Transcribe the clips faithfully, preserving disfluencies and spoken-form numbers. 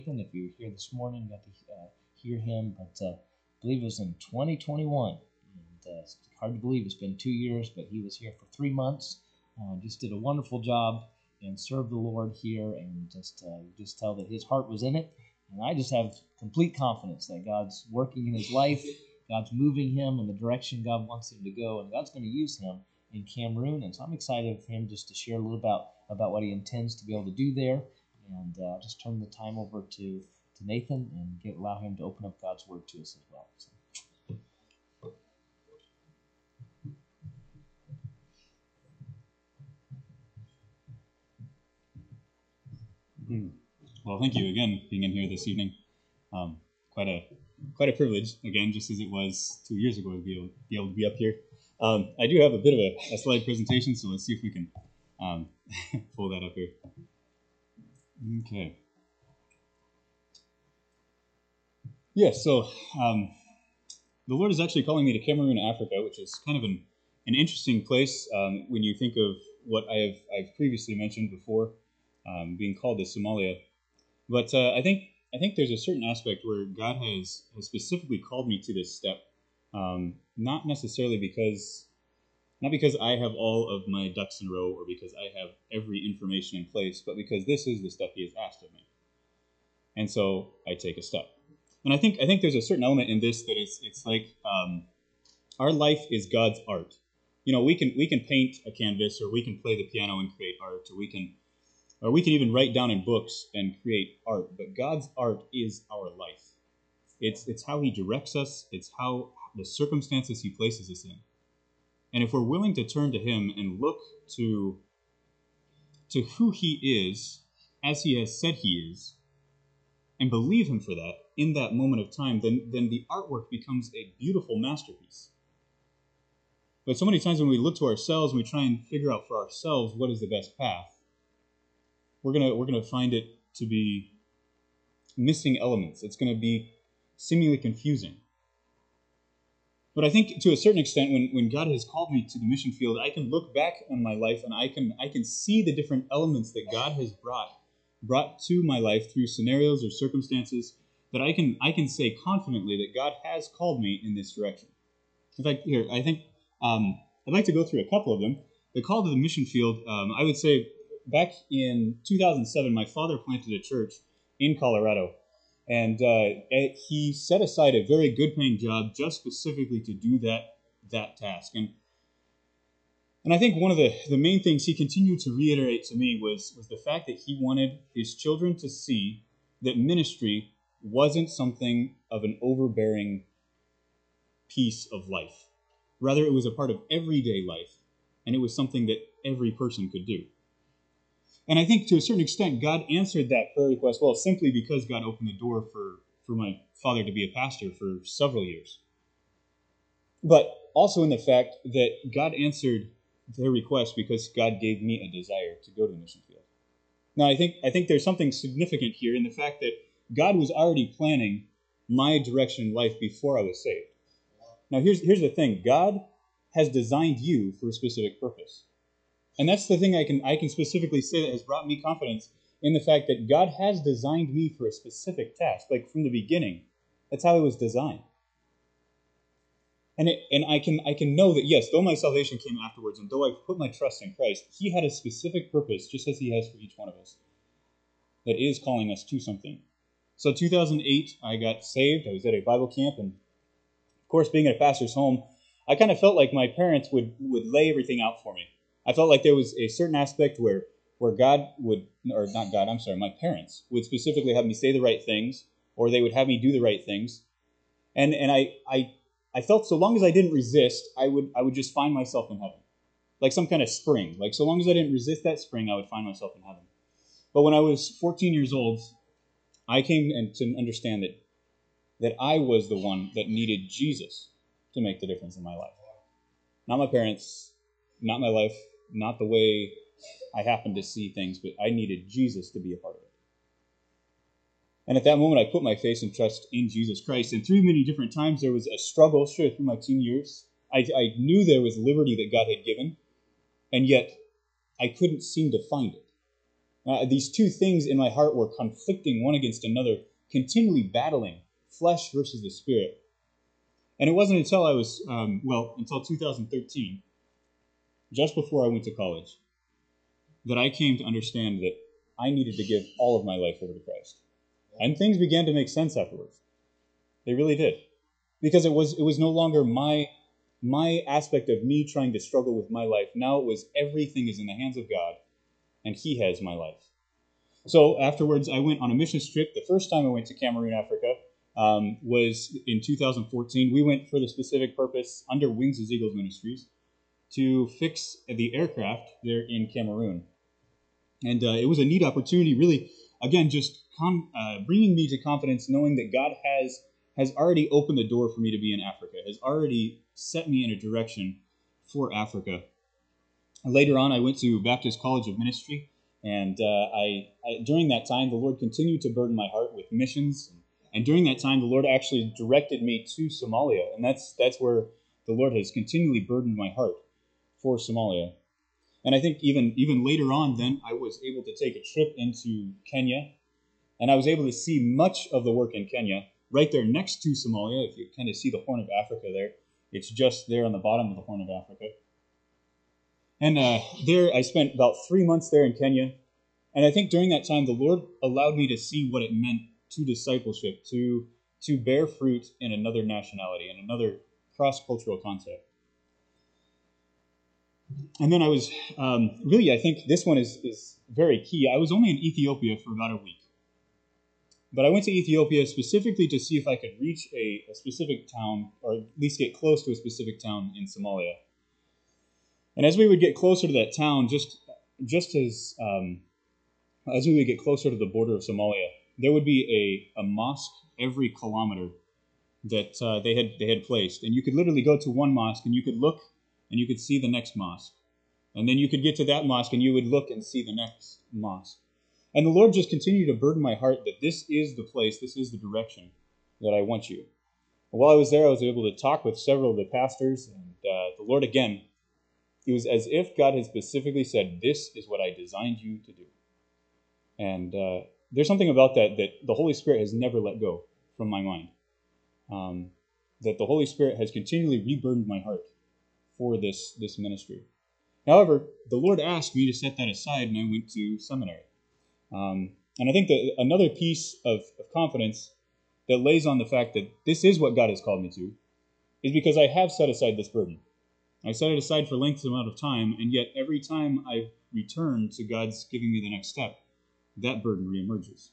If you were here this morning, got to uh, hear him, but uh, I believe it was in twenty twenty-one. And uh, it's hard to believe it's been two years, but he was here for three months. Uh, just did a wonderful job and served the Lord here, and just uh, just tell that his heart was in it. And I just have complete confidence that God's working in his life, God's moving him in the direction God wants him to go, and God's going to use him in Cameroon. And so I'm excited for him just to share a little about about what he intends to be able to do there. And uh, just turn the time over to, to Nathan and get, allow him to open up God's word to us as well. So. Mm-hmm. Well, thank you again being in here this evening. Um, quite a quite a privilege again, just as it was two years ago to be able, be able to be up here. Um, I do have a bit of a, a slide presentation, so let's see if we can um, pull that up here. Okay. Yeah, so um, the Lord is actually calling me to Cameroon, Africa, which is kind of an, an interesting place um, when you think of what I have I've previously mentioned before, um, being called to Somalia. But uh, I think I think there's a certain aspect where God has, has specifically called me to this step, um, not necessarily because not because I have all of my ducks in a row or because I have every information in place, but because this is the step He has asked of me, and so I take a step. And I think I think there's a certain element in this that it's it's like um, our life is God's art. You know, we can we can paint a canvas, or we can play the piano and create art, or we can or we can even write down in books and create art. But God's art is our life. It's it's how He directs us. It's how the circumstances He places us in. And if we're willing to turn to Him and look to to who He is, as He has said He is, and believe Him for that in that moment of time, then, then the artwork becomes a beautiful masterpiece. But so many times when we look to ourselves and we try and figure out for ourselves what is the best path, we're gonna we're gonna find it to be missing elements. It's gonna be seemingly confusing. But I think to a certain extent, when, when God has called me to the mission field, I can look back on my life and I can I can see the different elements that God has brought brought to my life through scenarios or circumstances that I can I can say confidently that God has called me in this direction. In fact, here, I think um, I'd like to go through a couple of them. The call to the mission field, um, I would say back in two thousand seven, my father planted a church in Colorado, and uh, he set aside a very good-paying job just specifically to do that that task. And And I think one of the, the main things he continued to reiterate to me was, was the fact that he wanted his children to see that ministry wasn't something of an overbearing piece of life. Rather, it was a part of everyday life, and it was something that every person could do. And I think to a certain extent, God answered that prayer request, well, simply because God opened the door for, for my father to be a pastor for several years. But also in the fact that God answered their request because God gave me a desire to go to the mission field. Now, I think I think there's something significant here in the fact that God was already planning my direction in life before I was saved. Now, here's here's the thing: God has designed you for a specific purpose, and that's the thing I can I can specifically say that has brought me confidence in the fact that God has designed me for a specific task. Like from the beginning, that's how it was designed. And it, and I can I can know that, yes, though my salvation came afterwards, and though I've put my trust in Christ, He had a specific purpose, just as He has for each one of us, that is calling us to something. So two thousand eight, I got saved. I was at a Bible camp, and of course, being at a pastor's home, I kind of felt like my parents would, would lay everything out for me. I felt like there was a certain aspect where, where God would, or not God, I'm sorry, my parents would specifically have me say the right things, or they would have me do the right things. And and I I I felt so long as I didn't resist, I would I would just find myself in heaven. Like some kind of spring. Like so long as I didn't resist that spring, I would find myself in heaven. But when I was fourteen years old, I came and to understand that that I was the one that needed Jesus to make the difference in my life. Not my parents, not my life, not the way I happened to see things, but I needed Jesus to be a part of it. And at that moment, I put my faith and trust in Jesus Christ. And through many different times, there was a struggle, sure, through my teen years. I, I knew there was liberty that God had given, and yet I couldn't seem to find it. Uh, these two things in my heart were conflicting one against another, continually battling flesh versus the spirit. And it wasn't until I was, um, well, until two thousand thirteen, just before I went to college, that I came to understand that I needed to give all of my life over to Christ. And things began to make sense afterwards. They really did. Because it was it was no longer my my aspect of me trying to struggle with my life. Now it was everything is in the hands of God, and He has my life. So afterwards, I went on a mission trip. The first time I went to Cameroon, Africa, um, was in two thousand fourteen. We went for the specific purpose, under Wings as Eagles Ministries, to fix the aircraft there in Cameroon. And uh, it was a neat opportunity, really, again, just com- uh, bringing me to confidence, knowing that God has has already opened the door for me to be in Africa, has already set me in a direction for Africa. Later on, I went to Baptist College of Ministry, and uh, I, I during that time, the Lord continued to burden my heart with missions. And during that time, the Lord actually directed me to Somalia, and that's that's where the Lord has continually burdened my heart for Somalia. And I think even even later on, then I was able to take a trip into Kenya, and I was able to see much of the work in Kenya right there next to Somalia. If you kind of see the Horn of Africa there, it's just there on the bottom of the Horn of Africa. And uh, there, I spent about three months there in Kenya, and I think during that time, the Lord allowed me to see what it meant to discipleship, to to bear fruit in another nationality, in another cross-cultural context. And then I was, um, really, I think this one is, is very key. I was only in Ethiopia for about a week. But I went to Ethiopia specifically to see if I could reach a, a specific town, or at least get close to a specific town in Somalia. And as we would get closer to that town, just just as um, as we would get closer to the border of Somalia, there would be a, a mosque every kilometer that uh, they had they had placed. And you could literally go to one mosque and you could look and you could see the next mosque. And then you could get to that mosque and you would look and see the next mosque. And the Lord just continued to burden my heart that this is the place, this is the direction that I want you. And while I was there, I was able to talk with several of the pastors, and uh, the Lord, again, it was as if God had specifically said, this is what I designed you to do. And uh, there's something about that that the Holy Spirit has never let go from my mind. Um, that the Holy Spirit has continually reburdened my heart for this, this ministry. However, the Lord asked me to set that aside, and I went to seminary. Um, and I think that another piece of, of confidence that lays on the fact that this is what God has called me to is because I have set aside this burden. I set it aside for lengths amount of time, and yet every time I return to God's giving me the next step, that burden reemerges.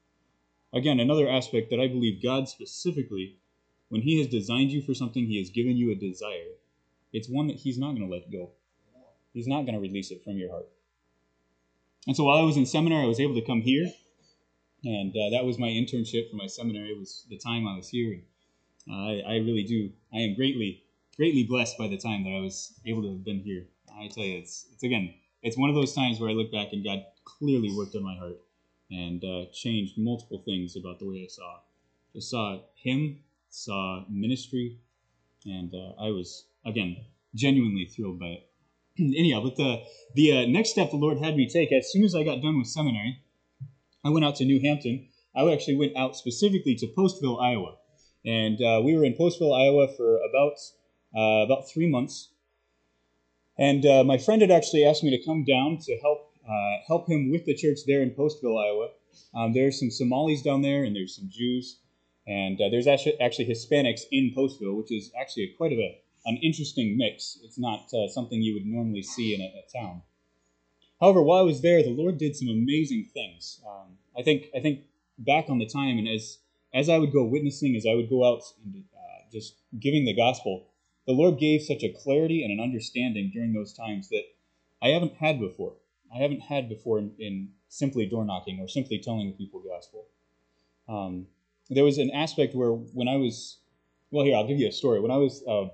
Again, another aspect that I believe God specifically, when He has designed you for something, He has given you a desire, it's one that He's not going to let go. He's not going to release it from your heart. And so while I was in seminary, I was able to come here, and uh, that was my internship for my seminary. It was the time I was here. And, uh, I, I really do. I am greatly, greatly blessed by the time that I was able to have been here. I tell you, it's it's again, it's one of those times where I look back and God clearly worked on my heart and uh, changed multiple things about the way I saw. I saw Him, saw ministry, and uh, I was, again, genuinely thrilled by it. Anyhow, but the the uh, next step the Lord had me take, as soon as I got done with seminary, I went out to New Hampton. I actually went out specifically to Postville, Iowa. And uh, we were in Postville, Iowa for about uh, about three months. And uh, my friend had actually asked me to come down to help uh, help him with the church there in Postville, Iowa. Um, there's some Somalis down there, and there's some Jews. And uh, there's actually, actually Hispanics in Postville, which is actually a, quite of a an interesting mix. It's not uh, something you would normally see in a, a town. However, while I was there, the Lord did some amazing things. Um, I think I think back on the time, and as as I would go witnessing, as I would go out and uh, just giving the gospel, the Lord gave such a clarity and an understanding during those times that I haven't had before. I haven't had before in, in simply door knocking or simply telling people the gospel. Um, there was an aspect where when I was, well, here, I'll give you a story. When I was... Uh,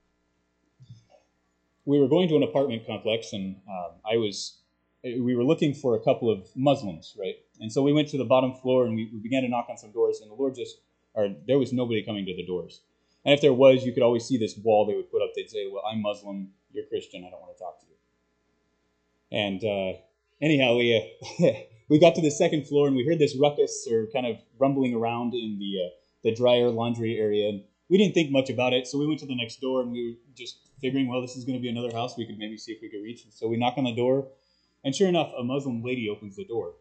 We were going to an apartment complex, and um, I was, we were looking for a couple of Muslims, right? And so we went to the bottom floor, and we, we began to knock on some doors, and the Lord just, or there was nobody coming to the doors. And if there was, you could always see this wall they would put up. They'd say, well, I'm Muslim, you're Christian, I don't want to talk to you. And uh, anyhow, we, uh, we got to the second floor and we heard this ruckus or kind of rumbling around in the uh, the dryer laundry area. And we didn't think much about it, so we went to the next door and we were just figuring, well, this is going to be another house we could maybe see if we could reach. And so we knock on the door, and sure enough, a Muslim lady opens the door.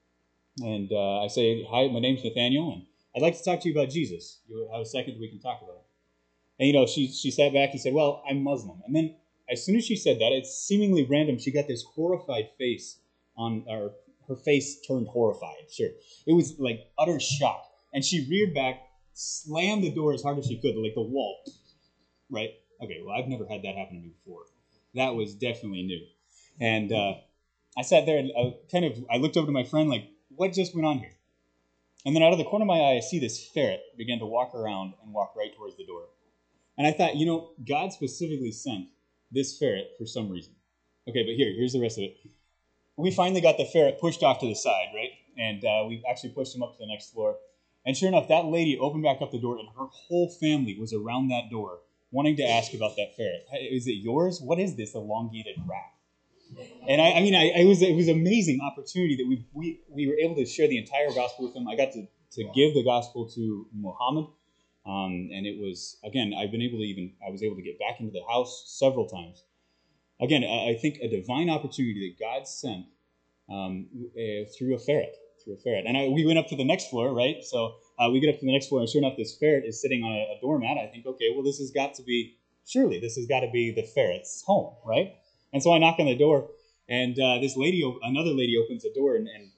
And uh, I say, hi, my name's Nathaniel, and I'd like to talk to you about Jesus. You have a second, we can talk about it. And, you know, she she sat back and said, well, I'm Muslim. And then as soon as she said that, it's seemingly random, she got this horrified face on, or her face turned horrified, sure. It was like utter shock. And she reared back, slammed the door as hard as she could, like the wall, right? Okay, well, I've never had that happen to me before. That was definitely new. And uh, I sat there and I kind of, I looked over to my friend like, what just went on here? And then out of the corner of my eye, I see this ferret begin to walk around and walk right towards the door. And I thought, you know, God specifically sent this ferret for some reason. Okay, but here, here's the rest of it. We finally got the ferret pushed off to the side, right? And uh, we actually pushed him up to the next floor. And sure enough, that lady opened back up the door, and her whole family was around that door, wanting to ask about that ferret. Hey, is it yours? What is this elongated rat? And I, I mean, I, I was it was an amazing opportunity that we we we were able to share the entire gospel with them. I got to, to give the gospel to Muhammad, um, and it was again I've been able to even I was able to get back into the house several times. Again, I, I think a divine opportunity that God sent um, uh, through a ferret. Through a ferret. And I, we went up to the next floor, right? So uh, we get up to the next floor, and sure enough, this ferret is sitting on a, a doormat. I think, okay, well, this has got to be, surely this has got to be the ferret's home, right? And so I knock on the door, and uh, this lady, another lady opens the door, and, and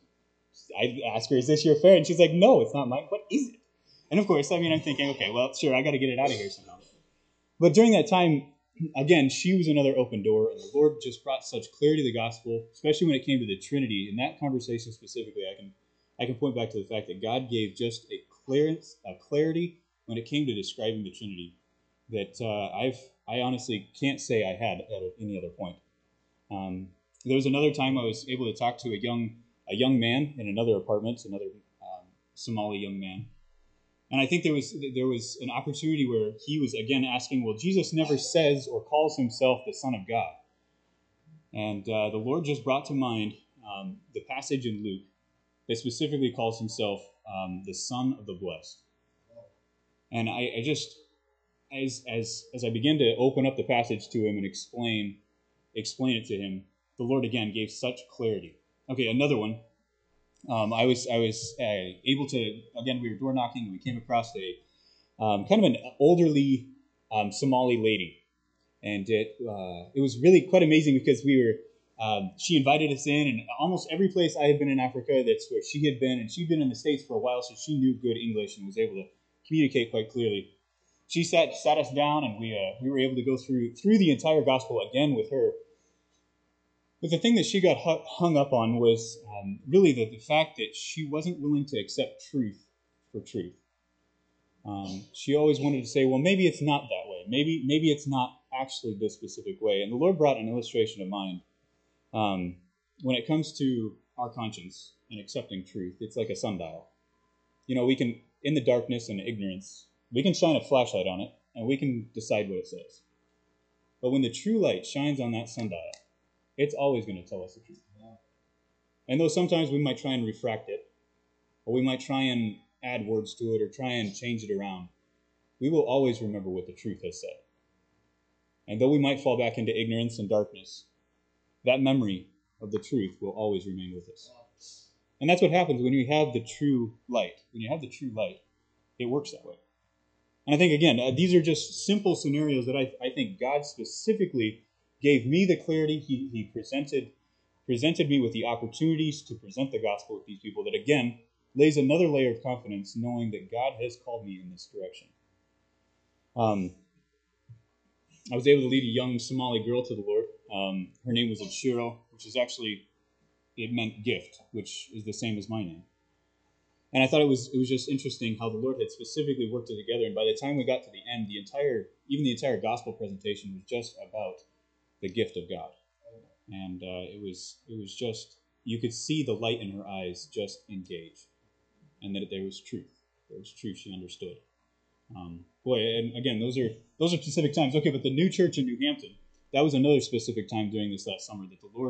I ask her, is this your ferret? And she's like, no, it's not mine. What is it? And of course, I mean, I'm thinking, okay, well, sure, I got to get it out of here somehow. But during that time, again, she was another open door, and the Lord just brought such clarity to the gospel, especially when it came to the Trinity. In that conversation specifically, I can I can point back to the fact that God gave just a clearance, a clarity when it came to describing the Trinity that uh, I've I honestly can't say I had at any other point. Um, there was another time I was able to talk to a young a young man in another apartment, another um, Somali young man. And I think there was there was an opportunity where he was, again, asking, well, Jesus never says or calls himself the Son of God. And uh, the Lord just brought to mind um, the passage in Luke that specifically calls himself um, the Son of the Blessed. And I, I just, as as as I began to open up the passage to him and explain explain it to him, the Lord again gave such clarity. Okay, another one. Um, I was I was uh, able to, again, we were door knocking, and we came across a um, kind of an elderly um, Somali lady, and it uh, it was really quite amazing because we were um, she invited us in, and almost every place I had been in Africa, that's where she had been, and she'd been in the States for a while, so she knew good English and was able to communicate quite clearly. She sat sat us down, and we uh, we were able to go through through the entire gospel again with her. But the thing that she got hung up on was um, really the, the fact that she wasn't willing to accept truth for truth. Um, she always wanted to say, well, maybe it's not that way. Maybe maybe it's not actually this specific way. And the Lord brought an illustration of mind. Um, when it comes to our conscience and accepting truth, it's like a sundial. You know, we can, in the darkness and ignorance, we can shine a flashlight on it, and we can decide what it says. But when the true light shines on that sundial, it's always going to tell us the truth. Yeah. And though sometimes we might try and refract it, or we might try and add words to it, or try and change it around, we will always remember what the truth has said. And though we might fall back into ignorance and darkness, that memory of the truth will always remain with us. And that's what happens when you have the true light. When you have the true light, it works that way. And I think, again, uh, these are just simple scenarios that I, I think God specifically gave me the clarity. He, he presented, presented me with the opportunities to present the gospel with these people that, again, lays another layer of confidence knowing that God has called me in this direction. Um, I was able to lead a young Somali girl to the Lord. Um, her name was Abshiro, which is actually, it meant gift, which is the same as my name. And I thought it was it was just interesting how the Lord had specifically worked it together. And by the time we got to the end, the entire, even the entire gospel presentation was just about the gift of God. And uh, it was it was just, you could see the light in her eyes just engage. And that there was truth. There was truth she understood. Um, boy, and again, those are those are specific times. Okay, but the new church in New Hampton, that was another specific time during this last summer that the Lord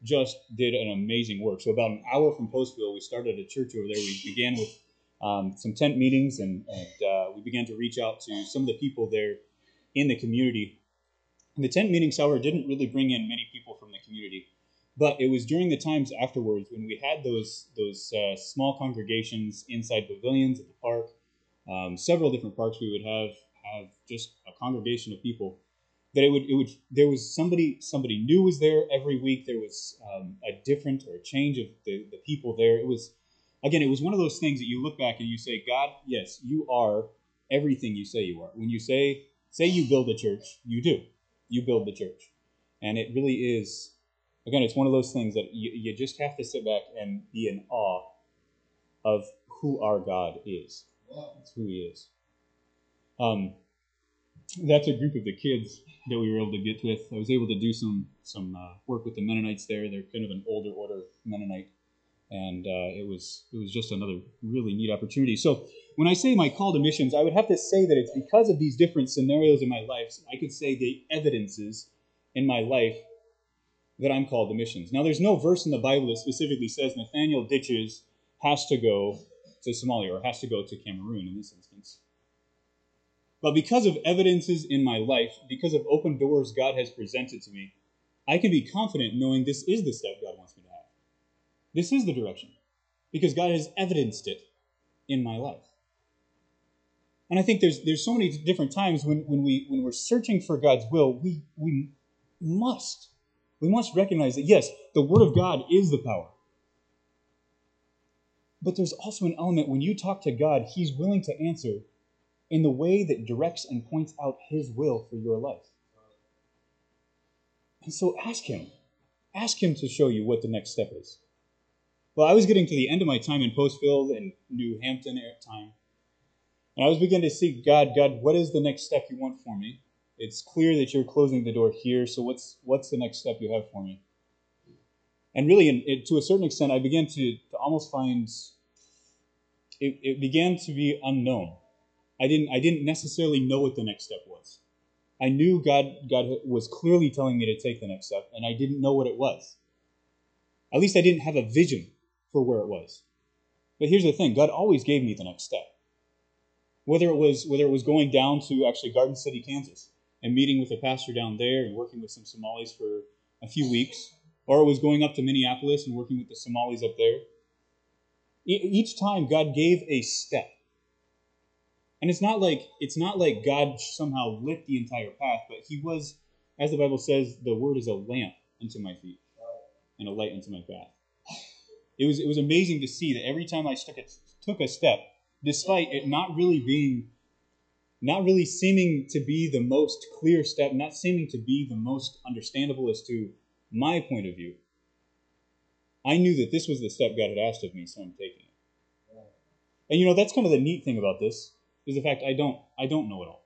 just did an amazing work. So about an hour from Postville, we started a church over there. We began with um, some tent meetings, and, and uh, we began to reach out to some of the people there in the community. And the tent meetings, however, didn't really bring in many people from the community. But it was during the times afterwards when we had those those uh, small congregations inside pavilions at the park, um, several different parks. We would have have just a congregation of people. That it would it would there was somebody somebody new was there every week. There was um, a different or a change of the, the people there. It was again it was one of those things that you look back and you say, God, yes, you are everything you say you are. When you say say you build a church, you do. You build the church, and it really is. Again, it's one of those things that you, you just have to sit back and be in awe of who our God is. That's who He is. Um, that's a group of the kids that we were able to get with. I was able to do some some uh, work with the Mennonites there. They're kind of an older order Mennonite, and uh, it was it was just another really neat opportunity. So when I say my call to missions, I would have to say that it's because of these different scenarios in my life. I could say the evidences in my life that I'm called to missions. Now, there's no verse in the Bible that specifically says Nathaniel Ditches has to go to Somalia or has to go to Cameroon in this instance. But because of evidences in my life, because of open doors God has presented to me, I can be confident knowing this is the step God wants me to have. This is the direction, because God has evidenced it in my life. And I think there's there's so many different times when, when we when we're searching for God's will, we we must We must recognize that, yes, the Word of God is the power. But there's also an element when you talk to God, He's willing to answer in the way that directs and points out His will for your life. And so ask Him. Ask Him to show you what the next step is. Well, I was getting to the end of my time in Postville and New Hampton at the time. And I was beginning to seek God, God, what is the next step you want for me? It's clear that you're closing the door here, so what's what's the next step you have for me? And really, in, it, to a certain extent, I began to, to almost find, it, it began to be unknown. I didn't I didn't necessarily know what the next step was. I knew God, God was clearly telling me to take the next step, and I didn't know what it was. At least I didn't have a vision for where it was. But here's the thing, God always gave me the next step. Whether it was whether it was going down to actually Garden City, Kansas, and meeting with a pastor down there and working with some Somalis for a few weeks, or it was going up to Minneapolis and working with the Somalis up there. E- each time God gave a step. And it's not like it's not like God somehow lit the entire path, but He was, as the Bible says, the Word is a lamp unto my feet and a light unto my path. It was it was amazing to see that every time I took a, took a step, despite it not really being Not really seeming to be the most clear step, not seeming to be the most understandable as to my point of view, I knew that this was the step God had asked of me, so I'm taking it. And you know, that's kind of the neat thing about this, is the fact I don't I don't know it all.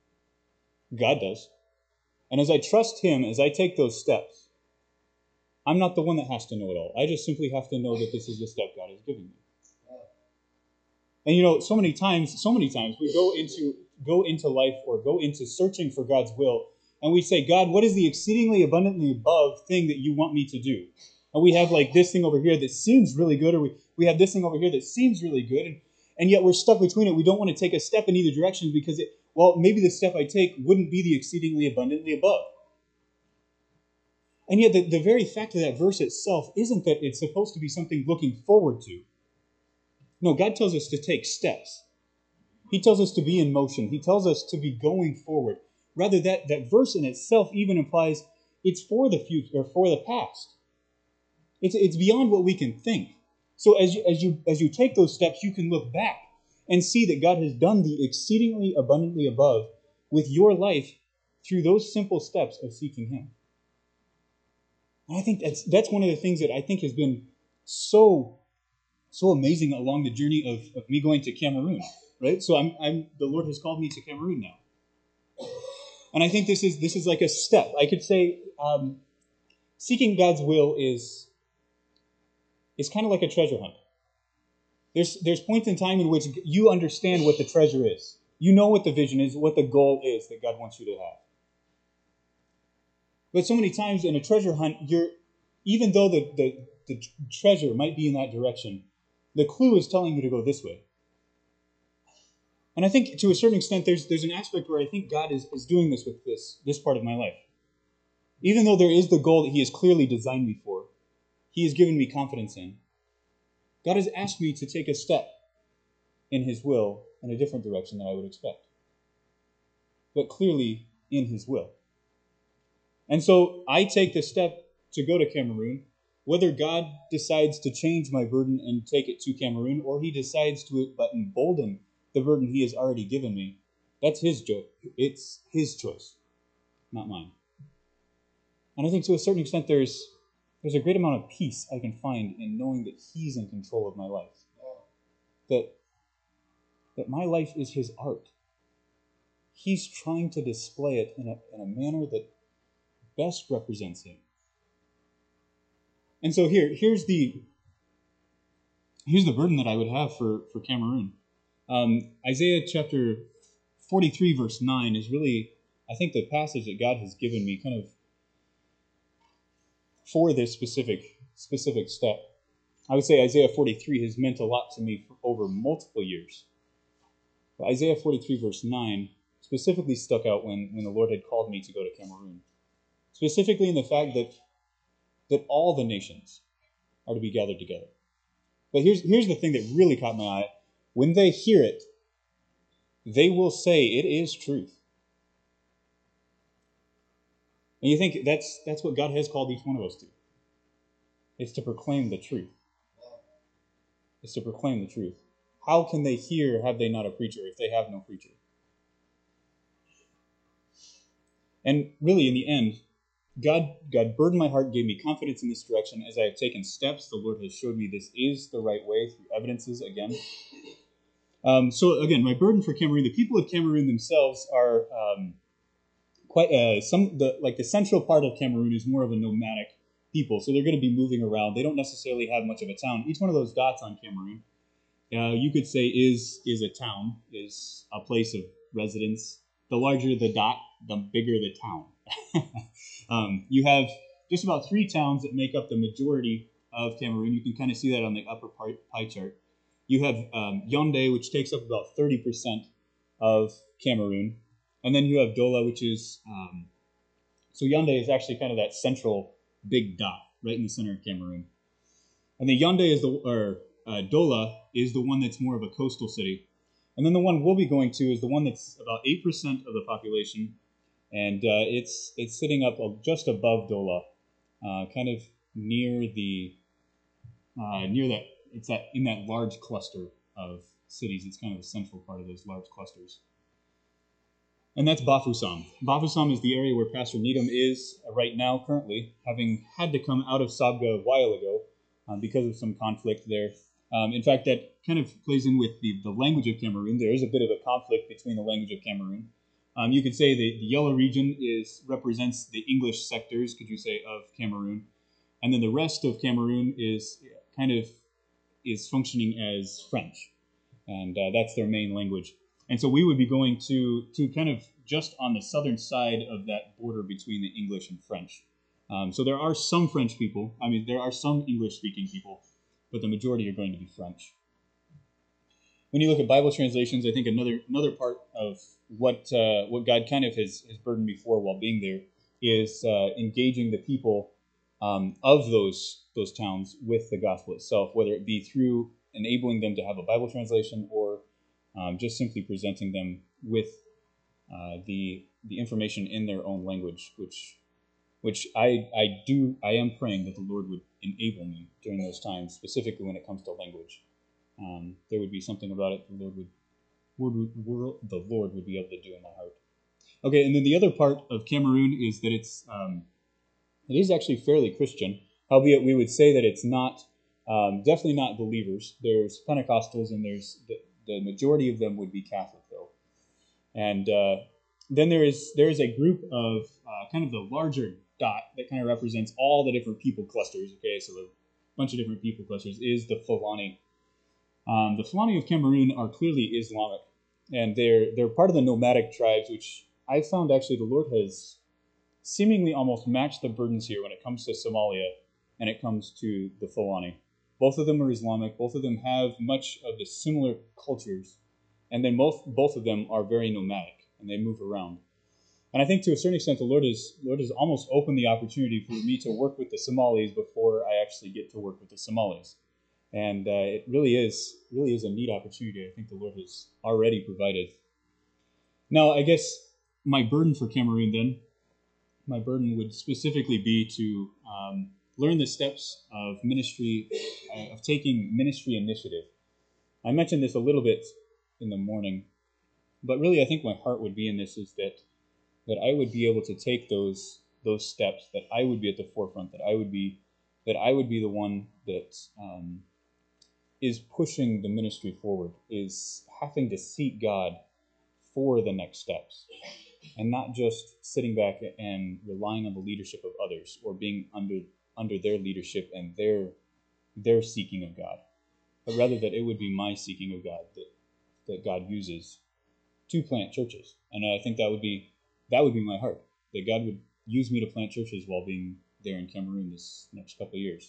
God does. And as I trust Him, as I take those steps, I'm not the one that has to know it all. I just simply have to know that this is the step God has given me. And you know, so many times, so many times we go into go into life or go into searching for God's will, and we say, God, what is the exceedingly abundantly above thing that you want me to do? And we have like this thing over here that seems really good, or we, we have this thing over here that seems really good, and, and yet we're stuck between it. We don't want to take a step in either direction because, it, well, maybe the step I take wouldn't be the exceedingly abundantly above. And yet the, the very fact of that verse itself isn't that it's supposed to be something looking forward to. No, God tells us to take steps. He tells us to be in motion. He tells us to be going forward. Rather, that, that verse in itself even implies it's for the future or for the past. It's, it's beyond what we can think. So as you, as you as you take those steps, you can look back and see that God has done the exceedingly abundantly above with your life through those simple steps of seeking Him. And I think that's that's one of the things that I think has been so so amazing along the journey of, of me going to Cameroon, right? So I'm I'm the Lord has called me to Cameroon now, and I think this is this is like a step. I could say um, seeking God's will is is kind of like a treasure hunt. There's there's points in time in which you understand what the treasure is. You know what the vision is, what the goal is that God wants you to have. But so many times in a treasure hunt, you're even though the, the, the treasure might be in that direction, the clue is telling you to go this way. And I think to a certain extent, there's there's an aspect where I think God is, is doing this with this, this part of my life. Even though there is the goal that he has clearly designed me for, he has given me confidence in, God has asked me to take a step in his will in a different direction than I would expect. But clearly in his will. And so I take the step to go to Cameroon, whether God decides to change my burden and take it to Cameroon, or he decides to but embolden the burden he has already given me. That's his joy. It's his choice, not mine. And I think to a certain extent there's there's a great amount of peace I can find in knowing that he's in control of my life. That, that my life is his art. He's trying to display it in a, in a manner that best represents him. And so here, here's the here's the burden that I would have for, for Cameroon. Um, Isaiah chapter forty-three, verse nine is really, I think, the passage that God has given me kind of for this specific specific step. I would say Isaiah forty-three has meant a lot to me for over multiple years. But Isaiah forty-three, verse nine specifically stuck out when, when the Lord had called me to go to Cameroon. Specifically in the fact that that all the nations are to be gathered together. But here's, here's the thing that really caught my eye. When they hear it, they will say it is truth. And you think that's that's what God has called each one of us to. It's to proclaim the truth. It's to proclaim the truth. How can they hear, have they not a preacher, if they have no preacher? And really, in the end, God, God burdened my heart, gave me confidence in this direction. As I have taken steps, the Lord has showed me this is the right way through evidences again. Um, so again, my burden for Cameroon, the people of Cameroon themselves are um, quite uh, some the like the central part of Cameroon is more of a nomadic people, so they're going to be moving around. They don't necessarily have much of a town. Each one of those dots on Cameroon, uh, you could say is is a town, is a place of residence. The larger the dot, the bigger the town. um, you have just about three towns that make up the majority of Cameroon. You can kind of see that on the upper part, pie chart. You have um, Yaoundé, which takes up about thirty percent of Cameroon. And then you have Douala, which is, um, so Yaoundé is actually kind of that central big dot right in the center of Cameroon. And the Yaoundé is the, or uh, Douala is the one that's more of a coastal city. And then the one we'll be going to is the one that's about eight percent of the population. And uh, it's it's sitting up just above Douala, uh, kind of near the, uh, near that, it's that in that large cluster of cities. It's kind of the central part of those large clusters. And that's Bafoussam. Bafoussam is the area where Pastor Needham is right now, currently, having had to come out of Sabga a while ago um, because of some conflict there. Um, in fact, that kind of plays in with the, the language of Cameroon. There is a bit of a conflict between the language of Cameroon. Um, you could say the, the yellow region is represents the English sectors, could you say, of Cameroon. And then the rest of Cameroon is kind of is functioning as French. And uh, that's their main language. And so we would be going to, to kind of just on the southern side of that border between the English and French. Um, so there are some French people. I mean, there are some English-speaking people, but the majority are going to be French. When you look at Bible translations, I think another another part of what uh, what God kind of has, has burdened me for while being there is uh, engaging the people um, of those those towns with the gospel itself, whether it be through enabling them to have a Bible translation or um, just simply presenting them with uh, the the information in their own language, which which I I do I am praying that the Lord would enable me during those times, specifically when it comes to language. Um, there would be something about it the Lord would, would, would the Lord would be able to do in my heart. Okay, and then the other part of Cameroon is that it's um, it is actually fairly Christian, albeit we would say that it's not um, definitely not believers. There's Pentecostals and there's the, the majority of them would be Catholic though, and uh, then there is there is a group of uh, kind of the larger dot that kind of represents all the different people clusters. Okay, so a bunch of different people clusters is the Fulani. Um, the Fulani of Cameroon are clearly Islamic, and they're they're part of the nomadic tribes, which I found actually the Lord has seemingly almost matched the burdens here when it comes to Somalia and it comes to the Fulani. Both of them are Islamic. Both of them have much of the similar cultures, and then both both of them are very nomadic, and they move around. And I think to a certain extent, the Lord has Lord has almost opened the opportunity for me to work with the Somalis before I actually get to work with the Somalis. And uh, it really is really is a neat opportunity. I think the Lord has already provided. Now, I guess my burden for Cameroon then, my burden would specifically be to um, learn the steps of ministry, uh, of taking ministry initiative. I mentioned this a little bit in the morning, but really I think my heart would be in this is that that I would be able to take those those steps, that I would be at the forefront, that I would be that I would be the one that um, is pushing the ministry forward, is having to seek God for the next steps, and not just sitting back and relying on the leadership of others or being under under their leadership and their their seeking of God, but rather that it would be my seeking of God that that God uses to plant churches. And I think that would be that would be my heart, that God would use me to plant churches while being there in Cameroon this next couple of years.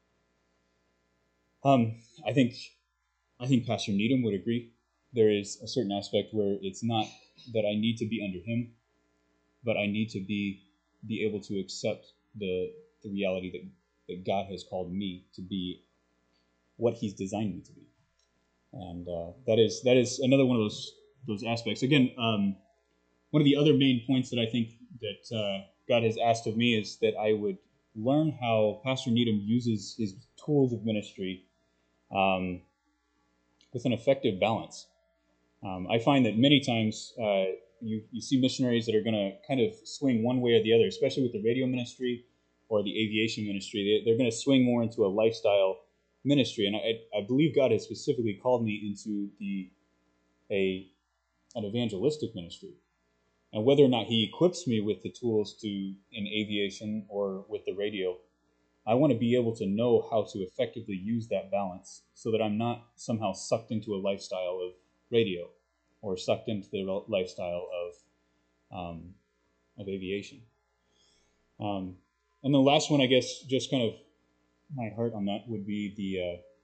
Um, I think I think Pastor Needham would agree. There is a certain aspect where it's not that I need to be under him, but I need to be be able to accept the the reality that, that God has called me to be what He's designed me to be, and uh, that is that is another one of those those aspects. Again, um, one of the other main points that I think that uh, God has asked of me is that I would learn how Pastor Needham uses his tools of ministry um, with an effective balance. Um, I find that many times uh, you, you see missionaries that are going to kind of swing one way or the other, especially with the radio ministry or the aviation ministry. They, they're going to swing more into a lifestyle ministry. And I, I believe God has specifically called me into the a an evangelistic ministry. And whether or not He equips me with the tools to in aviation or with the radio, I want to be able to know how to effectively use that balance so that I'm not somehow sucked into a lifestyle of radio or sucked into the lifestyle of um, of aviation. Um, and the last one, I guess, just kind of my heart on that would be the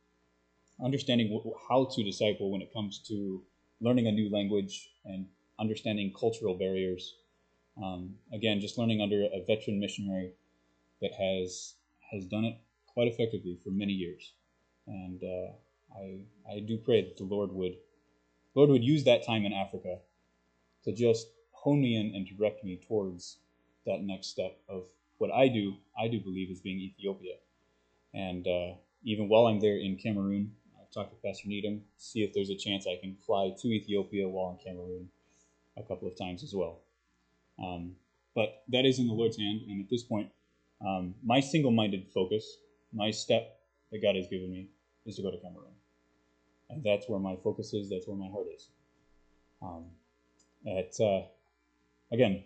uh, understanding how to disciple when it comes to learning a new language and understanding cultural barriers. Um, again, just learning under a veteran missionary that has has done it quite effectively for many years, and uh, I I do pray that the Lord would Lord would use that time in Africa to just hone me in and direct me towards that next step of what I do I do believe is being Ethiopia, and uh, even while I'm there in Cameroon, I've talked with Pastor Needham, see if there's a chance I can fly to Ethiopia while in Cameroon a couple of times as well. Um, but that is in the Lord's hand, and at this point, um, my single-minded focus, my step that God has given me, is to go to Cameroon. And that's where my focus is, that's where my heart is. Um, at, uh, again,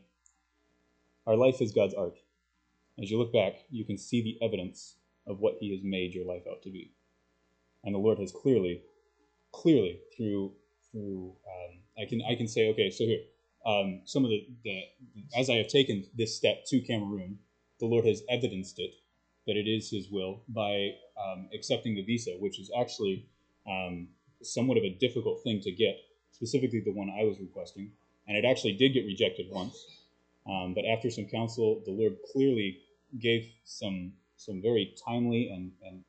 our life is God's art. As you look back, you can see the evidence of what He has made your life out to be. And the Lord has clearly, clearly, through, through um, I can I can say, okay, so here, Um, some of the, the, as I have taken this step to Cameroon, the Lord has evidenced it, that it is His will, by um, accepting the visa, which is actually um, somewhat of a difficult thing to get, specifically the one I was requesting. And it actually did get rejected once. Um, but after some counsel, the Lord clearly gave some some very timely and, and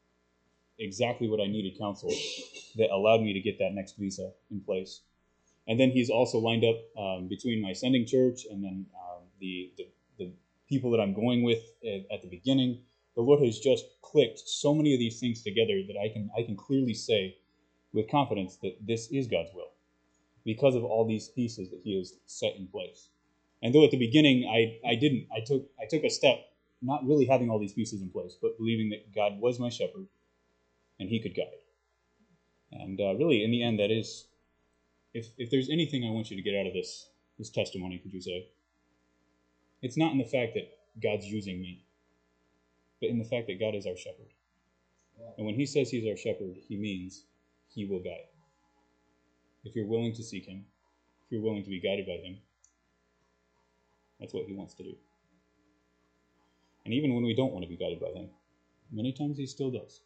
exactly what I needed counsel that allowed me to get that next visa in place. And then He's also lined up um, between my sending church and then um, the, the the people that I'm going with at, at the beginning. The Lord has just clicked so many of these things together that I can I can clearly say with confidence that this is God's will, because of all these pieces that He has set in place. And though at the beginning I, I didn't, I took I took a step not really having all these pieces in place, but believing that God was my shepherd and He could guide. And uh, really, in the end, that is. If if there's anything I want you to get out of this this testimony, could you say? It's not in the fact that God's using me, but in the fact that God is our shepherd. And when He says He's our shepherd, He means He will guide. If you're willing to seek Him, if you're willing to be guided by Him, that's what He wants to do. And even when we don't want to be guided by Him, Many times he still does.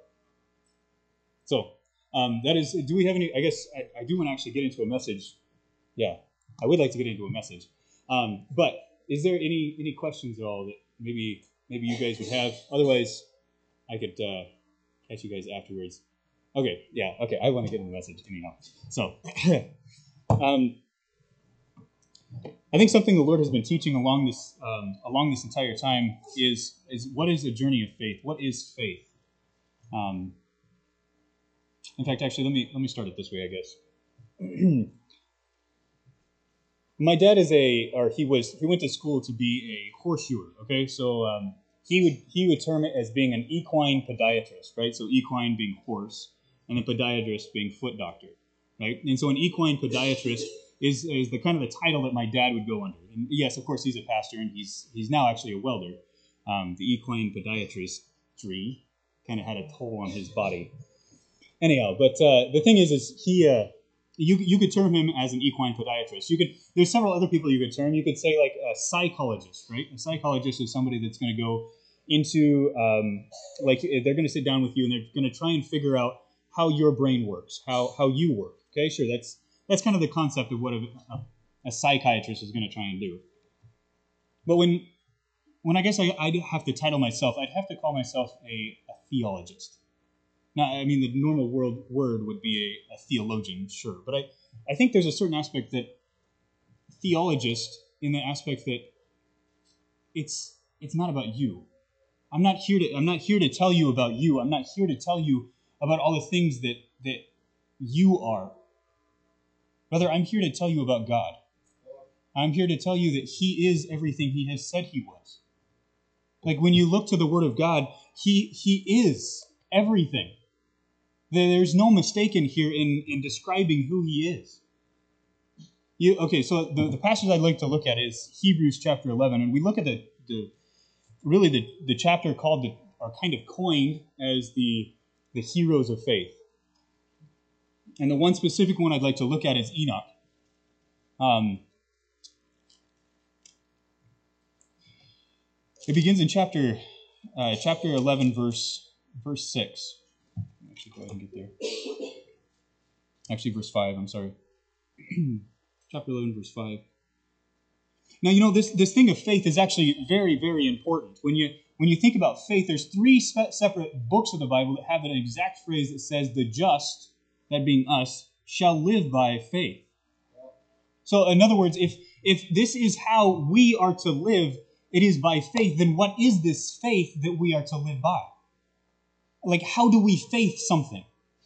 So, um, that is, do we have any, I guess I, I do want to actually get into a message. Yeah, I would like to get into a message. Um, but is there any any questions at all that maybe maybe you guys would have? Otherwise, I could uh, catch you guys afterwards. Okay, yeah, okay, I want to get in the message anyhow. So, um, I think something the Lord has been teaching along this um, along this entire time is is what is a journey of faith? What is faith? Um, in fact, actually, let me let me start it this way, I guess. My dad is a, or he was, he went to school to be a horseshoer. Okay, so um, he would he would term it as being an equine podiatrist, right? So equine being horse, and a podiatrist being foot doctor, right? And so an equine podiatrist is is the kind of the title that my dad would go under. And yes, of course, he's a pastor, and he's he's now actually a welder. Um, the equine podiatristry kind of had a toll on his body. Anyhow, but uh, the thing is, is he. Uh, You you could term him as an equine podiatrist. You could. There's several other people you could term. You could say like a psychologist, right? A psychologist is somebody that's going to go into um, like they're going to sit down with you and they're going to try and figure out how your brain works, how how you work. Okay, sure. That's that's kind of the concept of what a, a, a psychiatrist is going to try and do. But when when I guess I, I'd have to title myself, I'd have to call myself a, a theologist. Now, I mean, the normal world word would be a, a theologian, sure. But I, I think there's a certain aspect that theologist, in the aspect that it's it's not about you. I'm not here to I'm not here to tell you about you. I'm not here to tell you about all the things that, that you are. Rather, I'm here to tell you about God. I'm here to tell you that He is everything He has said He was. Like when you look to the Word of God, He He is everything. There's no mistaken here in, in describing who He is. You, okay, so the, the passage I'd like to look at is Hebrews chapter eleven, and we look at the, the really the, the chapter called, the, or kind of coined as the, the heroes of faith. And the one specific one I'd like to look at is Enoch. Um, it begins in chapter uh, chapter eleven, verse verse six. Actually, go ahead and get there. Actually, verse five, I'm sorry. Chapter eleven, verse five. Now, you know, this, this thing of faith is actually very, very important. When you when you think about faith, there's three spe- separate books of the Bible that have an exact phrase that says, the just, that being us, shall live by faith. So, in other words, if if this is how we are to live, it is by faith, then what is this faith that we are to live by? Like, how do we faith something?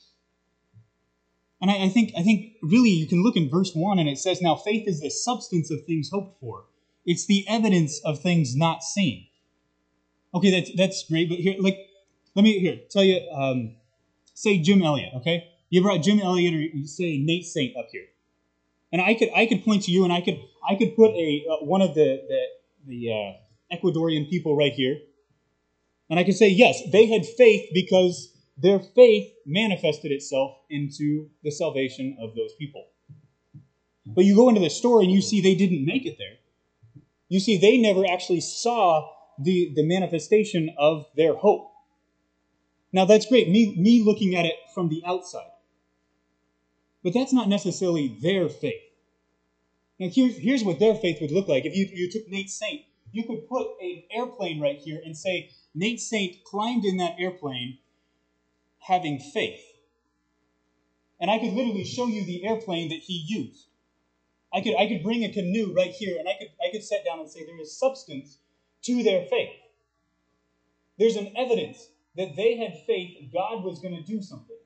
And I, I think I think really you can look in verse one and it says, now faith is the substance of things hoped for. It's the evidence of things not seen. Okay, that's that's great, but here, like, let me here tell you, um, say Jim Elliott, okay? You brought Jim Elliott or you say Nate Saint up here. And I could I could point to you and I could I could put a uh, one of the the, the uh, Ecuadorian people right here. And I can say, yes, they had faith because their faith manifested itself into the salvation of those people. But you go into the story and you see they didn't make it there. You see they never actually saw the, the manifestation of their hope. Now that's great, me, me looking at it from the outside. But that's not necessarily their faith. Now here's, here's what their faith would look like. If you, you took Nate Saint, you could put an airplane right here and say, Nate Saint climbed in that airplane having faith. And I could literally show you the airplane that he used. I could I could bring a canoe right here and I could I could sit down and say there is substance to their faith. There's an evidence that they had faith God was going to do something.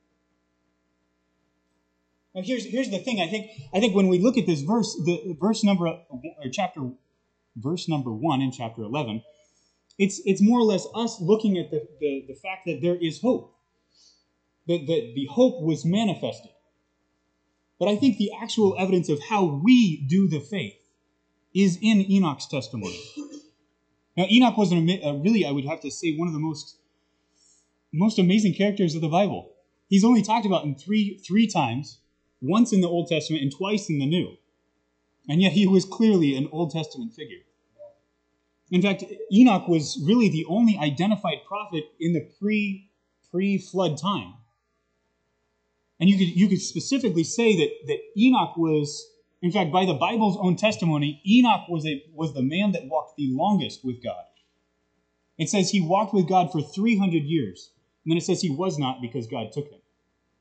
Now here's here's the thing. I think I think when we look at this verse, the verse number or chapter verse number one in chapter eleven, It's it's more or less us looking at the, the, the fact that there is hope. That, that the hope was manifested. But I think the actual evidence of how we do the faith is in Enoch's testimony. Now, Enoch was an, a, really, I would have to say, one of the most, most amazing characters of the Bible. He's only talked about in three, three times, once in the Old Testament and twice in the New. And yet he was clearly an Old Testament figure. In fact, Enoch was really the only identified prophet in the pre, pre-flood time. And you could, you could specifically say that, that Enoch was, in fact, by the Bible's own testimony, Enoch was, a, was the man that walked the longest with God. It says he walked with God for three hundred years. And then it says he was not because God took him.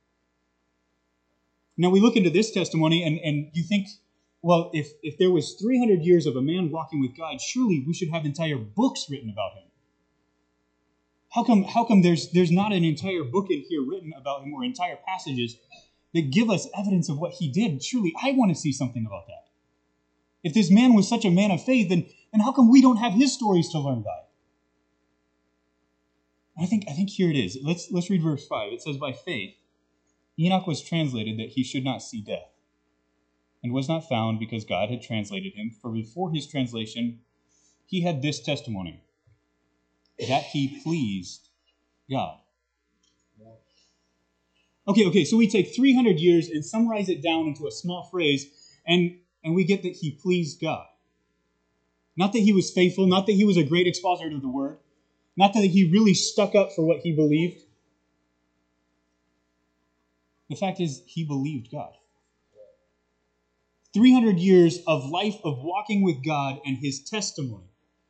Now we look into this testimony and, and you think, well, if, if there was three hundred years of a man walking with God, surely we should have entire books written about him. How come, how come there's, there's not an entire book in here written about him or entire passages that give us evidence of what he did? Surely I want to see something about that. If this man was such a man of faith, then, then how come we don't have his stories to learn by? I think, I think here it is. Let's, let's read verse five. It says, by faith, Enoch was translated that he should not see death, and was not found because God had translated him. For before his translation, he had this testimony, that he pleased God. Okay, okay, so we take three hundred years and summarize it down into a small phrase, and, and we get that he pleased God. Not that he was faithful, not that he was a great expositor of the word, not that he really stuck up for what he believed. The fact is, he believed God. three hundred years of life of walking with God, and his testimony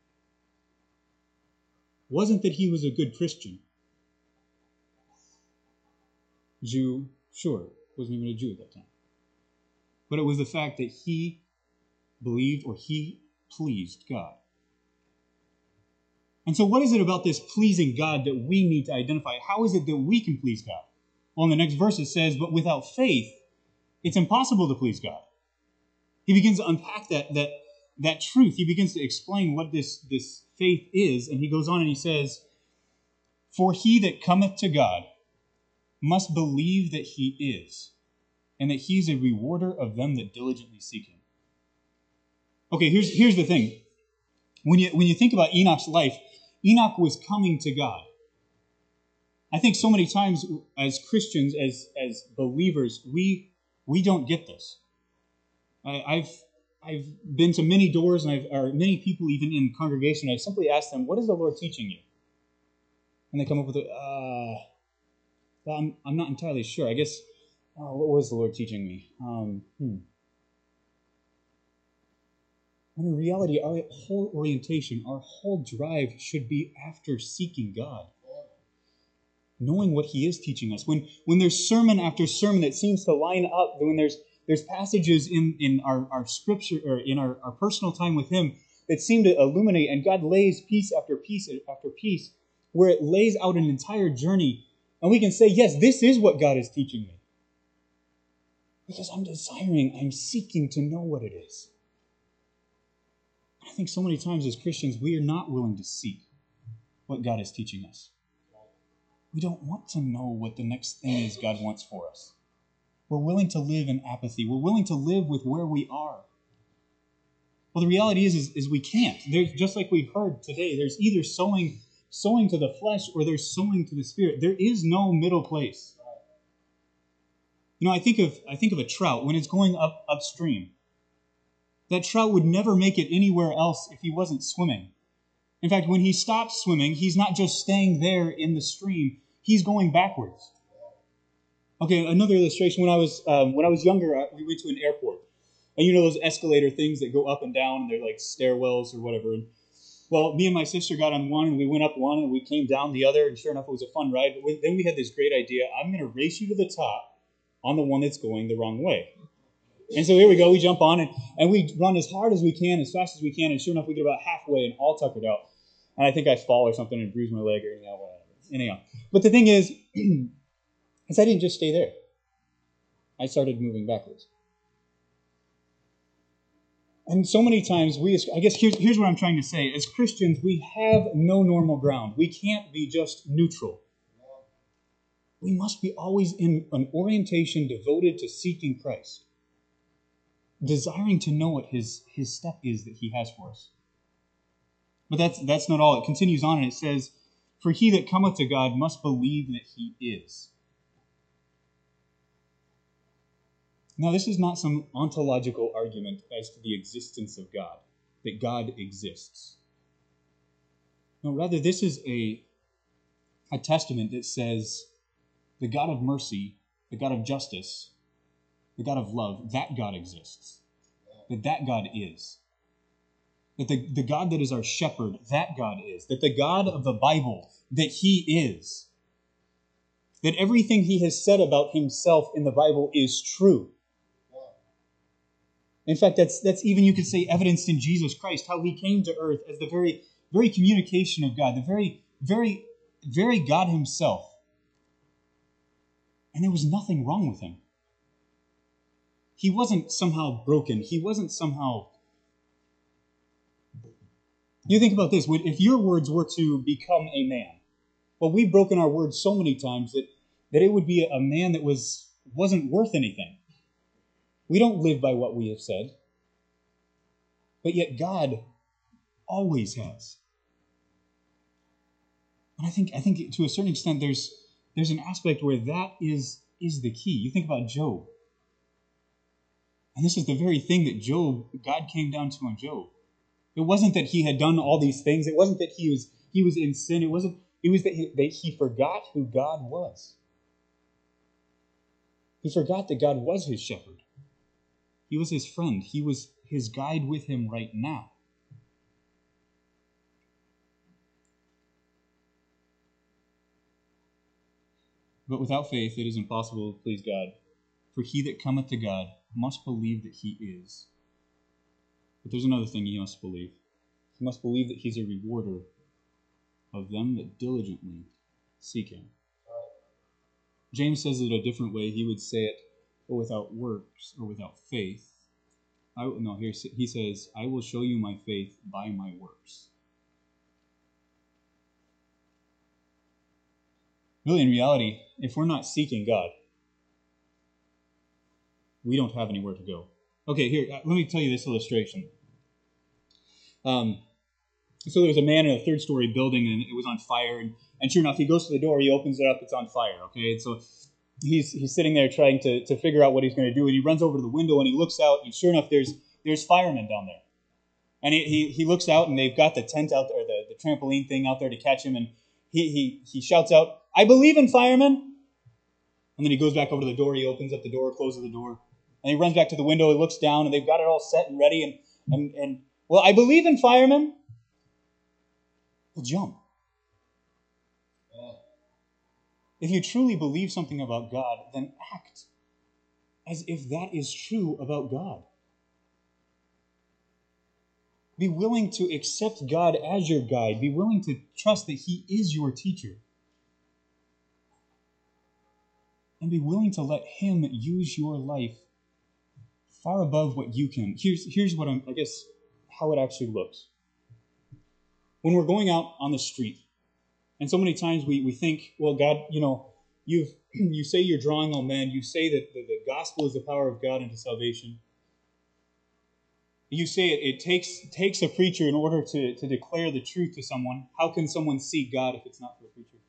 wasn't that he was a good Christian. Jew, sure, wasn't even a Jew at that time. But it was the fact that he believed or he pleased God. And so what is it about this pleasing God that we need to identify? How is it that we can please God? Well, in the next verse it says, but without faith, it's impossible to please God. He begins to unpack that, that, that truth. He begins to explain what this, this faith is. And he goes on and he says, for he that cometh to God must believe that he is, and that he is a rewarder of them that diligently seek him. Okay, here's, here's the thing. When you, when you think about Enoch's life, Enoch was coming to God. I think so many times as Christians, as, as believers, we, we don't get this. I, I've, I've been to many doors, and I've, or many people even in congregation, I simply ask them, what is the Lord teaching you? And they come up with, a, uh, well, I'm, I'm not entirely sure. I guess, oh, what was the Lord teaching me? Um, hmm. When in reality, our whole orientation, our whole drive should be after seeking God. Knowing what he is teaching us. When, when there's sermon after sermon that seems to line up, when there's there's passages in, in our, our scripture, or in our, our personal time with him, that seem to illuminate, and God lays piece after piece after piece, where it lays out an entire journey, and we can say, yes, this is what God is teaching me. Because I'm desiring, I'm seeking to know what it is. I think so many times as Christians, we are not willing to seek what God is teaching us. We don't want to know what the next thing is God wants for us. We're willing to live in apathy. We're willing to live with where we are. Well, the reality is, is, is we can't. There's, just like we heard today, there's either sowing, sowing to the flesh or there's sowing to the spirit. There is no middle place. You know, I think of I think of a trout when it's going up upstream. That trout would never make it anywhere else if he wasn't swimming. In fact, when he stops swimming, he's not just staying there in the stream, he's going backwards. Okay, another illustration. When I was um, when I was younger, we went to an airport. And you know those escalator things that go up and down, and they're like stairwells or whatever. And, well, me and my sister got on one, and we went up one, and we came down the other, and sure enough, it was a fun ride. But we, then we had this great idea. I'm going to race you to the top on the one that's going the wrong way. And so here we go. We jump on, and, and we run as hard as we can, as fast as we can, and sure enough, we get about halfway and all tuckered out. And I think I fall or something and bruise my leg or anyhow, whatever. Anyhow. But the thing is, is I didn't just stay there. I started moving backwards. And so many times, we, I guess here's, here's what I'm trying to say. As Christians, we have no normal ground. We can't be just neutral. We must be always in an orientation devoted to seeking Christ, desiring to know what his, his step is that he has for us. But that's, that's not all. It continues on and it says, for he that cometh to God must believe that he is. Now, this is not some ontological argument as to the existence of God, that God exists. No, rather, this is a, a testament that says the God of mercy, the God of justice, the God of love, that God exists. That that God is. That the, the God that is our shepherd, that God is. That the God of the Bible, that he is. That everything he has said about himself in the Bible is true. In fact, that's that's even, you could say, evidenced in Jesus Christ, how he came to earth as the very, very communication of God, the very, very, very God himself. And there was nothing wrong with him. He wasn't somehow broken. He wasn't somehow... You think about this. If your words were to become a man, well, we've broken our words so many times that, that it would be a man that was, wasn't worth anything. We don't live by what we have said. But yet God always has. And I think I think to a certain extent there's there's an aspect where that is, is the key. You think about Job. And this is the very thing that Job, God came down to on Job. It wasn't that he had done all these things. It wasn't that he was he was in sin. It wasn't. It was that he, that he forgot who God was. He forgot that God was his shepherd. He was his friend. He was his guide with him right now. But without faith it is impossible to please God. For he that cometh to God must believe that he is. But there's another thing he must believe. He must believe that he's a rewarder of them that diligently seek him. James says it a different way. He would say it, but without works or without faith. I, no, here he says, I will show you my faith by my works. Really, in reality, if we're not seeking God, we don't have anywhere to go. Okay, here, let me tell you this illustration. Um, so there was a man in a third-story building, and it was on fire, and, and sure enough, he goes to the door, he opens it up, it's on fire, okay? And so he's he's sitting there trying to, to figure out what he's going to do, and he runs over to the window, and he looks out, and sure enough, there's there's firemen down there. And he, he, he looks out, and they've got the tent out there, the, the trampoline thing out there to catch him, and he, he, he shouts out, I believe in firemen! And then he goes back over to the door, he opens up the door, closes the door, and he runs back to the window, he looks down, and they've got it all set and ready, and, and, and well, I believe in firemen. Well, jump. If you truly believe something about God, then act as if that is true about God. Be willing to accept God as your guide. Be willing to trust that he is your teacher. And be willing to let him use your life far above what you can. Here's, here's what I'm, I guess, how it actually looks. When we're going out on the street, and so many times we, we think, well, God, you know, you've, you say you're drawing all men. You say that the, the gospel is the power of God unto salvation. You say it, it takes takes a preacher in order to, to declare the truth to someone. How can someone see God if it's not for a preacher?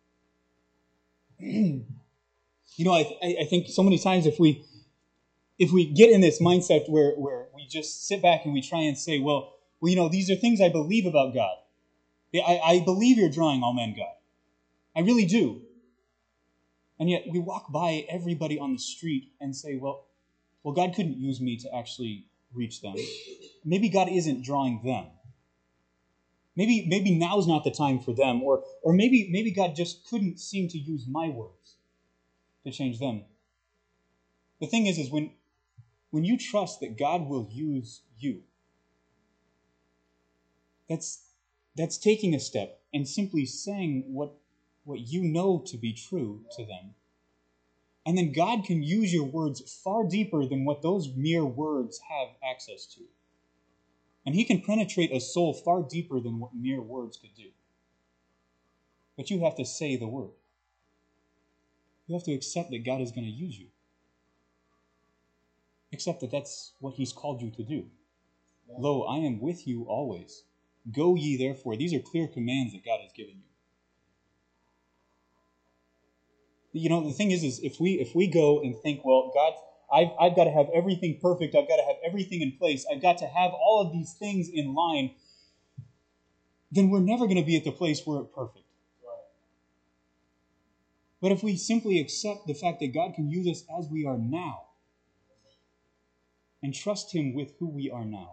You know, I, I think so many times if we if we get in this mindset where, where we just sit back and we try and say, well, well, you know, these are things I believe about God. I, I believe you're drawing all men, God. I really do. And yet we walk by everybody on the street and say, well, well, God couldn't use me to actually reach them. Maybe God isn't drawing them. Maybe maybe now's not the time for them, or or maybe maybe God just couldn't seem to use my words to change them. The thing is, is when when you trust that God will use you, that's that's taking a step and simply saying what what you know to be true to them. And then God can use your words far deeper than what those mere words have access to. And he can penetrate a soul far deeper than what mere words could do. But you have to say the word. You have to accept that God is going to use you. Accept that that's what he's called you to do. Lo, I am with you always. Go ye therefore. These are clear commands that God has given you. You know, the thing is, is if we if we go and think, well, God, I've, I've got to have everything perfect. I've got to have everything in place. I've got to have all of these things in line. then we're never going to be at the place where it's perfect. But if we simply accept the fact that God can use us as we are now and trust Him with who we are now,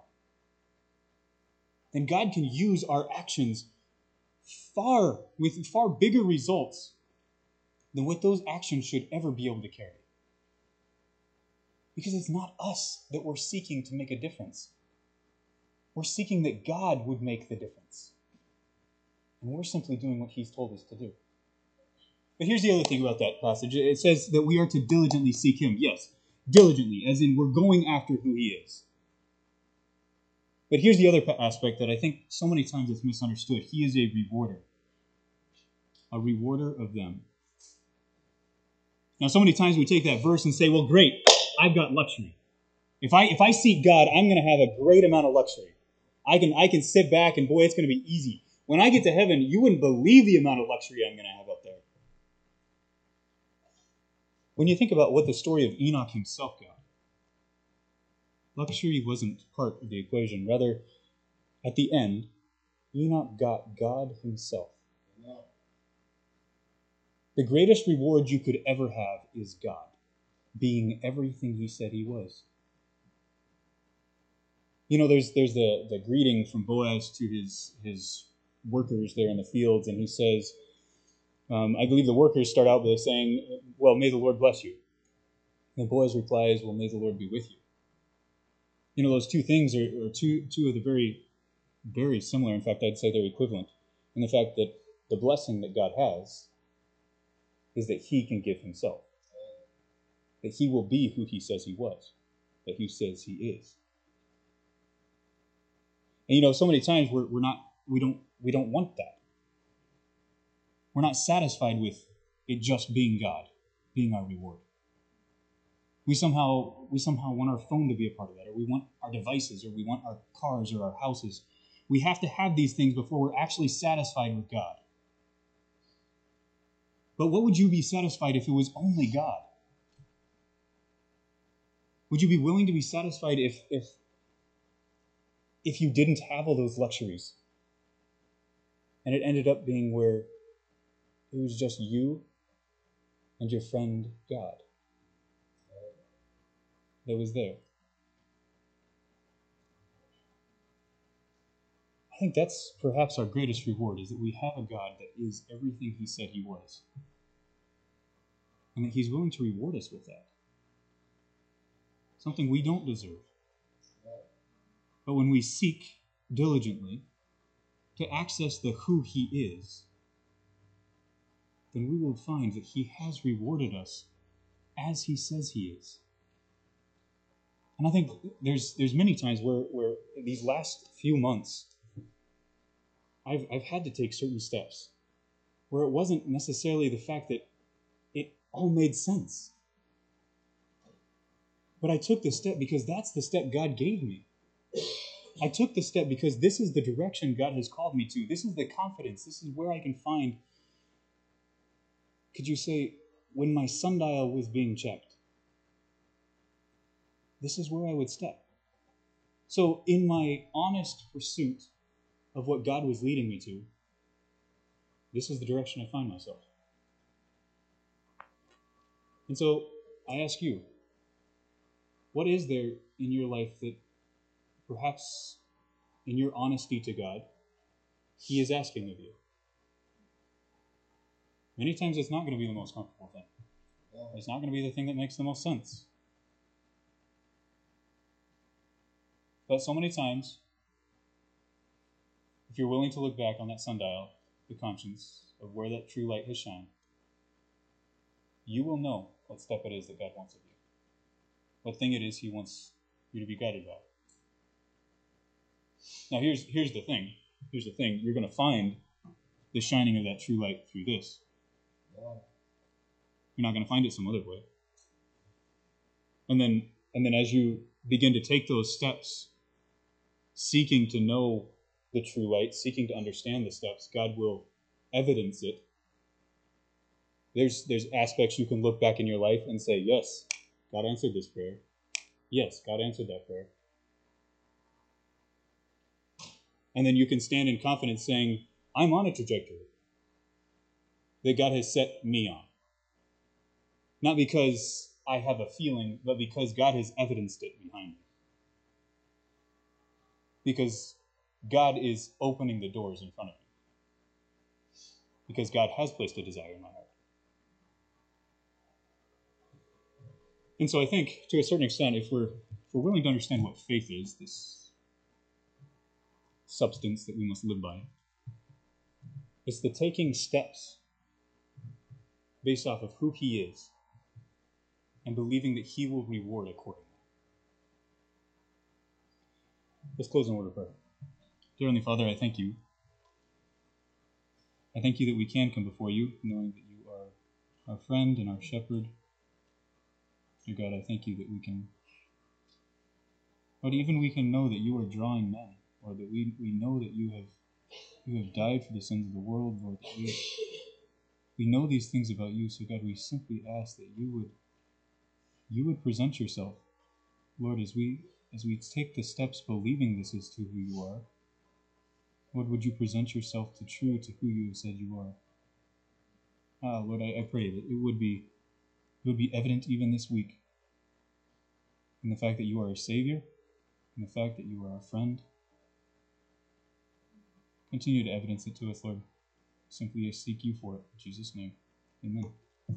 then God can use our actions far with far bigger results than what those actions should ever be able to carry. Because it's not us that we're seeking to make a difference. We're seeking that God would make the difference. And we're simply doing what He's told us to do. But here's the other thing about that passage. It says that we are to diligently seek Him. Yes, diligently, as in we're going after who He is. But here's the other aspect that I think so many times it's misunderstood. He is a rewarder. A rewarder of them. Now, so many times we take that verse and say, well, great, I've got luxury. If I if I seek God, I'm going to have a great amount of luxury. I can I can sit back and boy, it's going to be easy. When I get to heaven, you wouldn't believe the amount of luxury I'm going to have up there. When you think about what the story of Enoch himself got, luxury wasn't part of the equation. Rather, at the end, Enoch got God Himself. The greatest reward you could ever have is God, being everything He said He was. You know, there's there's the, the greeting from Boaz to his, his workers there in the fields, and he says, um, I believe the workers start out by saying, well, may the Lord bless you. And Boaz replies, well, may the Lord be with you. You know, those two things are, are two, two of the very, very similar. In fact, I'd say they're equivalent in the fact that the blessing that God has is that He can give Himself. That He will be who He says He was. That He says He is. And you know, so many times we're, we're not, we don't, we don't want that. We're not satisfied with it just being God, being our reward. We somehow, we somehow want our phone to be a part of that, or we want our devices, or we want our cars or our houses. We have to have these things before we're actually satisfied with God. But what would you be satisfied if it was only God? Would you be willing to be satisfied if, if, if you didn't have all those luxuries? And it ended up being where it was just you and your friend God that was there. I think that's perhaps our greatest reward, is that we have a God that is everything He said He was. And that He's willing to reward us with that. Something we don't deserve. But when we seek diligently to access the who He is, then we will find that He has rewarded us as He says He is. And I think there's there's many times where, where these last few months, I've I've had to take certain steps where it wasn't necessarily the fact that it all made sense. But I took the step because that's the step God gave me. I took the step because this is the direction God has called me to. This is the confidence. This is where I can find, could you say, when my sundial was being checked, this is where I would step. So in my honest pursuit of what God was leading me to, this is the direction I find myself. And so I ask you, what is there in your life that perhaps in your honesty to God, He is asking of you? Many times it's not going to be the most comfortable thing. It's not going to be the thing that makes the most sense. But so many times, if you're willing to look back on that sundial, the conscience of where that true light has shined, you will know what step it is that God wants of you. What thing it is He wants you to be guided by. Now here's here's the thing. Here's the thing. You're going to find the shining of that true light through this. You're not going to find it some other way. And then and then as you begin to take those steps, seeking to know the true light, seeking to understand the steps, God will evidence it. There's there's aspects you can look back in your life and say, yes, God answered this prayer. Yes, God answered that prayer. And then you can stand in confidence saying, I'm on a trajectory that God has set me on. Not because I have a feeling, but because God has evidenced it behind me. Because God is opening the doors in front of me. Because God has placed a desire in my heart. And so I think, to a certain extent, if we're, if we're willing to understand what faith is, this substance that we must live by, it's the taking steps based off of who he is and believing that he will reward accordingly. Let's close in a word of prayer. Dear Heavenly Father, I thank you. I thank you that we can come before you, knowing that you are our friend and our shepherd. Dear God, I thank you that we can, but even we can know that you are drawing men, or that we, we know that you have you have died for the sins of the world, Lord, that we, we know these things about you, so God, we simply ask that you would you would present yourself, Lord, as we as we take the steps believing this is to who you are. Lord, would you present yourself to true to who you have said you are? Ah, Lord, I, I pray that it would be it would be evident even this week in the fact that you are a Savior, in the fact that you are our friend. Continue to evidence it to us, Lord. Simply I seek you for it. In Jesus' name, amen.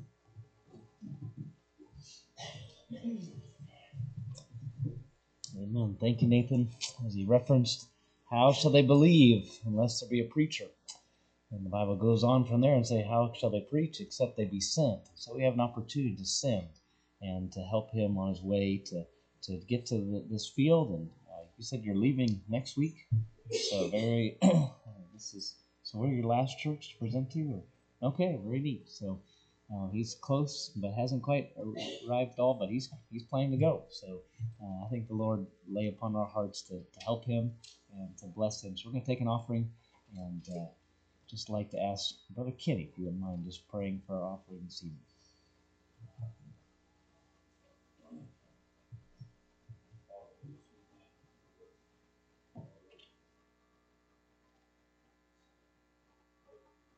Amen. Thank you, Nathan. As he referenced, how shall they believe unless there be a preacher? And the Bible goes on from there and say, how shall they preach except they be sent? So we have an opportunity to send and to help him on his way to, to get to the, this field. And uh, you said you're leaving next week. So very, this is, so we're your last church to present to? Or, okay, very neat. So uh, he's close, but hasn't quite arrived at all, but he's he's planning to go. So uh, I think the Lord lay upon our hearts to, to help him and to bless him. So we're going to take an offering, and uh, just like to ask Brother Kenny, if you wouldn't mind just praying for our offering this evening.